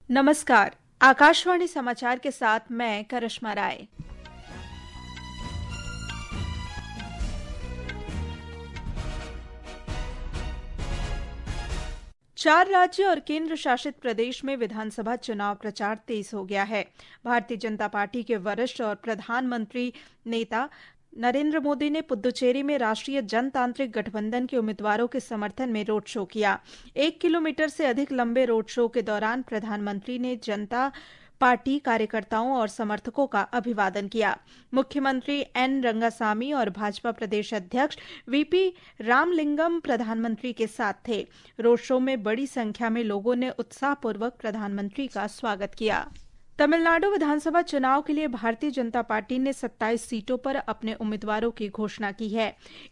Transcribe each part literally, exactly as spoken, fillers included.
नमस्कार, आकाशवाणी समाचार के साथ मैं करिश्मा राय। चार राज्य और केंद्र शासित प्रदेश में विधानसभा चुनाव प्रचार तेज हो गया है। भारतीय जनता पार्टी के वरिष्ठ और प्रधानमंत्री नेता नरेंद्र मोदी ने पुदुचेरी में राष्ट्रीय जनतांत्रिक गठबंधन के उम्मीदवारों के समर्थन में रोड शो किया। एक किलोमीटर से अधिक लंबे रोड शो के दौरान प्रधानमंत्री ने जनता पार्टी कार्यकर्ताओं और समर्थकों का अभिवादन किया। मुख्यमंत्री एन रंगासामी और भाजपा प्रदेश अध्यक्ष वीपी रामलिंगम प्रधानमंत्री के साथ थे। रोड शो में बड़ी संख्या में लोगों ने उत्साहपूर्वक प्रधानमंत्री का स्वागत किया। तमिलनाडु विधानसभा चुनाव के लिए भारतीय जनता पार्टी ने सत्ताईस सीटों पर अपने उम्मीदवारों की घोषणा की है।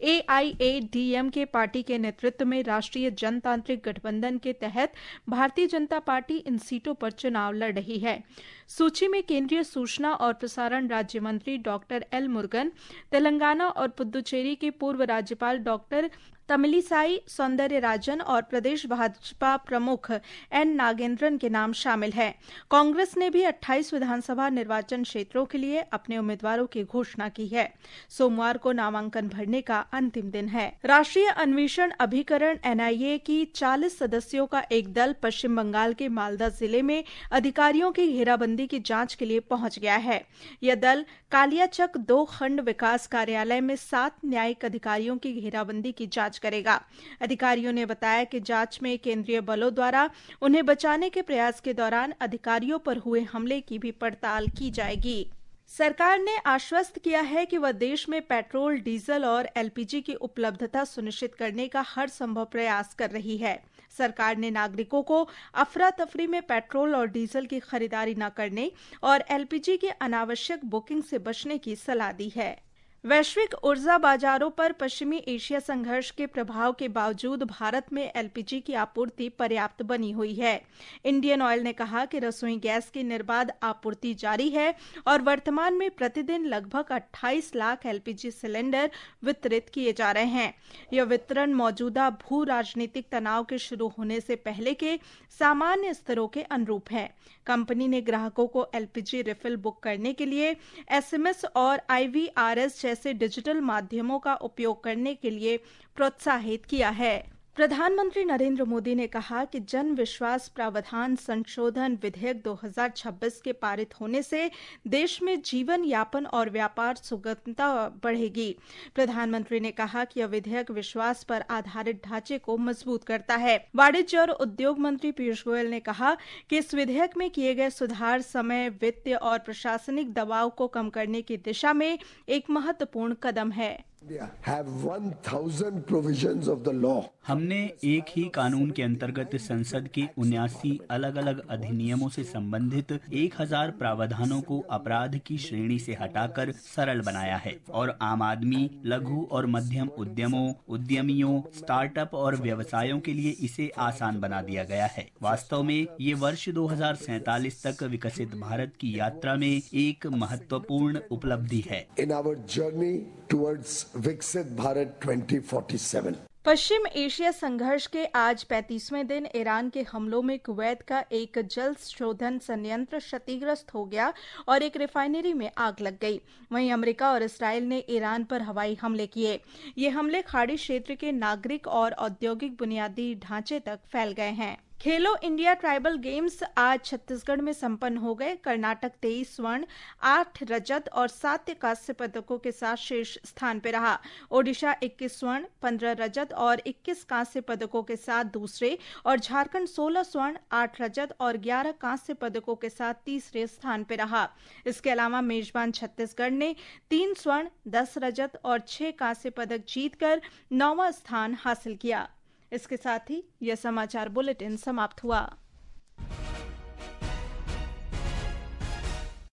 एआईएडीएमके पार्टी के नेतृत्व में राष्ट्रीय जनतांत्रिक गठबंधन के तहत भारतीय जनता पार्टी इन सीटों पर चुनाव लड़ रही है। सूची में केंद्रीय सूचना और प्रसारण राज्य मंत्री डॉक्टर एल मुरुगन, तेलंगाना और पुदुचेरी के पूर्व राज्यपाल डॉक्टर तमिलिसाई सौंदरराजन और प्रदेश भाजपा प्रमुख एन नागेंद्रन के नाम शामिल हैं। कांग्रेस ने भी अट्ठाईस विधानसभा निर्वाचन क्षेत्रों के लिए अपने उम्मीदवारों की घोषणा की है। सोमवार को नामांकन भरने का अंतिम दिन है। राष्ट्रीय अन्वेषण अभिकरण एनआईए की चालीस सदस्यों का एक दल पश्चिम बंगाल के मालदा जिले में अधिकारियों की घेराबंदी की जांच के लिए पहुंच गया है। यह दल कालियाचक दो खंड विकास कार्यालय में सात न्यायिक अधिकारियों की घेराबंदी की जांच करेगा। अधिकारियों ने बताया कि जांच में केंद्रीय बलों द्वारा उन्हें बचाने के प्रयास के दौरान अधिकारियों पर हुए हमले की भी पड़ताल की जाएगी। सरकार ने आश्वस्त किया है कि वह देश में पेट्रोल, डीजल और एलपीजी की उपलब्धता सुनिश्चित करने का हर संभव प्रयास कर रही है। सरकार ने नागरिकों को अफरा तफरी में पेट्रोल और डीजल की खरीदारी न करने और एलपीजी की अनावश्यक बुकिंग से बचने की सलाह दी है। वैश्विक ऊर्जा बाजारों पर पश्चिमी एशिया संघर्ष के प्रभाव के बावजूद भारत में एलपीजी की आपूर्ति पर्याप्त बनी हुई है। इंडियन ऑयल ने कहा कि रसोई गैस की निर्बाध आपूर्ति जारी है और वर्तमान में प्रतिदिन लगभग अट्ठाईस लाख एलपीजी सिलेंडर वितरित किए जा रहे हैं। यह वितरण मौजूदा भू राजनीतिक तनाव के शुरू होने से पहले के सामान्य स्तरों के अनुरूप है। कंपनी ने ग्राहकों को एलपीजी रिफिल बुक करने के लिए एसएमएस और आईवीआरएस जैसे डिजिटल माध्यमों का उपयोग करने के लिए प्रोत्साहित किया है। प्रधानमंत्री नरेंद्र मोदी ने कहा कि जन विश्वास प्रावधान संशोधन विधेयक दो हज़ार छब्बीस के पारित होने से देश में जीवन यापन और व्यापार सुगमता बढ़ेगी। प्रधानमंत्री ने कहा कि यह विधेयक विश्वास पर आधारित ढांचे को मजबूत करता है। वाणिज्य और उद्योग मंत्री पीयूष गोयल ने कहा कि इस विधेयक में किए गए सुधार समय, वित्त और प्रशासनिक दबाव को कम करने की दिशा में एक महत्वपूर्ण कदम है। हमने एक ही कानून के अंतर्गत संसद के उन्यासी अलग अलग अधिनियमों से संबंधित एक हजार प्रावधानों को अपराध की श्रेणी से हटाकर सरल बनाया है और आम आदमी, लघु और मध्यम उद्यमों, उद्यमियों, स्टार्टअप और व्यवसायों के लिए इसे आसान बना दिया गया है। वास्तव में ये वर्ष दो हज़ार सैंतालीस तक विकसित भारत की यात्रा में एक महत्वपूर्ण उपलब्धि है। In our journey towards विकसित भारत दो हज़ार सैंतालीस। पश्चिम एशिया संघर्ष के आज पैंतीसवें दिन ईरान के हमलों में कुवैत का एक जल शोधन संयंत्र क्षतिग्रस्त हो गया और एक रिफाइनरी में आग लग गई। वहीं अमेरिका और इस्राएल ने ईरान पर हवाई हमले किए। ये हमले खाड़ी क्षेत्र के नागरिक और औद्योगिक बुनियादी ढांचे तक फैल गए हैं। खेलो इंडिया ट्राइबल गेम्स आज छत्तीसगढ़ में संपन्न हो गए। कर्नाटक तेईस स्वर्ण, आठ रजत और सात कांस्य पदकों के साथ शीर्ष स्थान पर रहा। ओडिशा इक्कीस स्वर्ण, पंद्रह रजत और इक्कीस कांस्य पदकों के साथ दूसरे और झारखंड सोलह स्वर्ण, आठ रजत और ग्यारह कांस्य पदकों के साथ तीसरे स्थान पर रहा। इसके अलावा मेजबान छत्तीसगढ़ ने तीन स्वर्ण, दस रजत और छह कांस्य पदक जीतकर नौवां स्थान हासिल किया। इसके साथ ही यह समाचार बुलेटिन समाप्त हुआ।